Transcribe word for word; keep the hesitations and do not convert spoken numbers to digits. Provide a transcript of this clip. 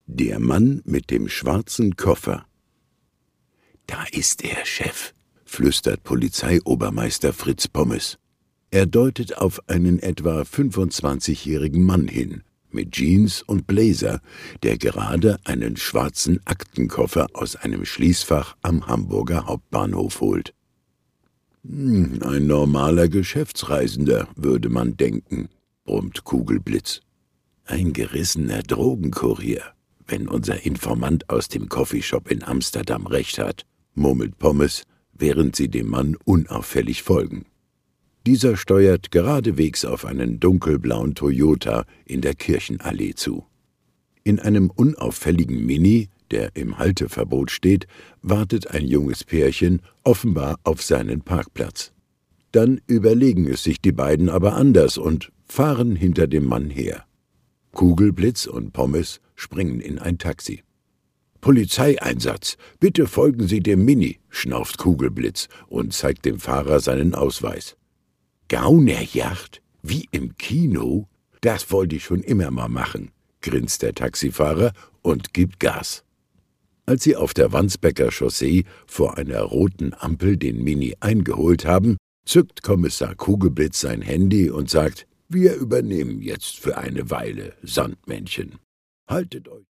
Der Mann mit dem schwarzen Koffer. »Da ist er, Chef«, flüstert Polizeiobermeister Fritz Pommes. Er deutet auf einen etwa fünfundzwanzigjährigen Mann hin, mit Jeans und Blazer, der gerade einen schwarzen Aktenkoffer aus einem Schließfach am Hamburger Hauptbahnhof holt. »Hm, ein normaler Geschäftsreisender, würde man denken«, brummt Kugelblitz. »Ein gerissener Drogenkurier, wenn unser Informant aus dem Coffeeshop in Amsterdam recht hat«, murmelt Pommes, während sie dem Mann unauffällig folgen. Dieser steuert geradewegs auf einen dunkelblauen Toyota in der Kirchenallee zu. In einem unauffälligen Mini, der im Halteverbot steht, wartet ein junges Pärchen offenbar auf seinen Parkplatz. Dann überlegen es sich die beiden aber anders und fahren hinter dem Mann her. Kugelblitz und Pommes springen in ein Taxi. »Polizeieinsatz, bitte folgen Sie dem Mini«, schnauft Kugelblitz und zeigt dem Fahrer seinen Ausweis. »Gaunerjacht? Wie im Kino? Das wollte ich schon immer mal machen«, grinst der Taxifahrer und gibt Gas. Als sie auf der Wandsbeker Chaussee vor einer roten Ampel den Mini eingeholt haben, zückt Kommissar Kugelblitz sein Handy und sagt: »Wir übernehmen jetzt für eine Weile, Sandmännchen. Haltet euch